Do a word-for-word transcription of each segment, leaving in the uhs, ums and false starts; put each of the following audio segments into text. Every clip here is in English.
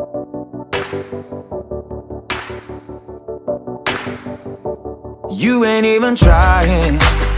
You ain't even trying,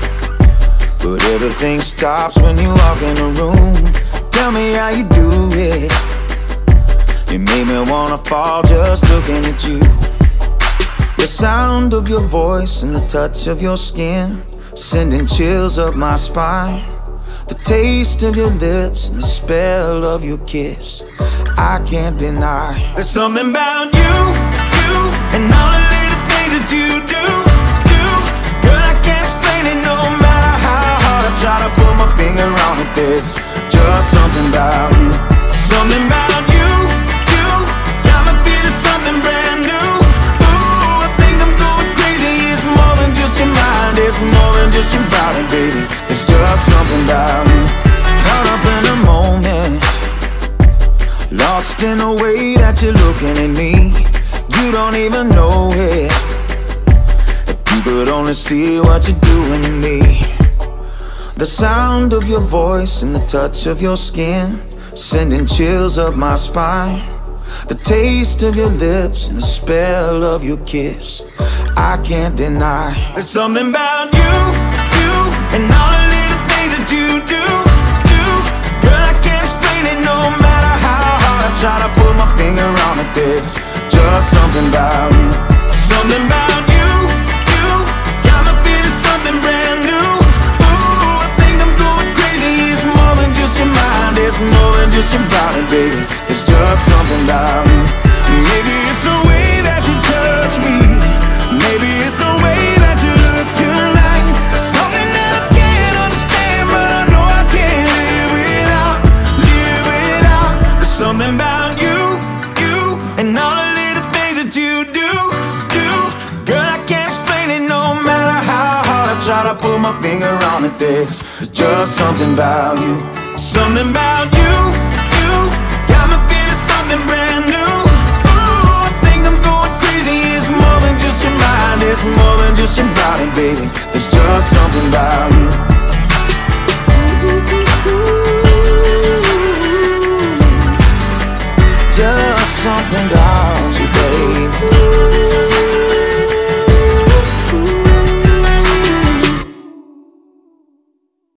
but everything stops when you walk in the room. Tell me how you do it. You made me wanna fall just looking at you. The sound of your voice and the touch of your skin, sending chills up my spine. The taste of your lips and the spell of your kiss, I can't deny. There's something about you, you, and all the little things that you do, do. Girl, I can't explain it no matter how hard I try to put my finger on it. There's just something about you, something about you, you. Got me feeling something brand new. Ooh, I think I'm going crazy. It's more than just your mind, it's more than just your body, baby. It's just something about you. Caught up in the moment, lost in the way that you're looking at me. You don't even know it. If you could only see what you're doing to me. The sound of your voice and the touch of your skin, sending chills up my spine. The taste of your lips and the spell of your kiss, I can't deny. There's something about you, you, and all the little things that you do, do. Girl, I can't explain it no matter how hard I try to put my finger on it. There's just something about you, something about you, you. Got me feeling something brand new. Ooh, I think I'm going crazy. It's more than just your mind, it's more than just your body, baby. It's just something about you. Maybe it's the way that you touch me, maybe it's the way that you look tonight. Something that I can't understand, but I know I can't live without, live without. There's something about you, you, and all the little things that you do, do. Girl, I can't explain it no matter how hard I try to put my finger on it. There's just something about you, something about you, you. Got me feeling something brand new. Ooh, I think I'm going crazy. It's more than just your mind, it's more than just your body, baby. There's just something about you. Just something about you.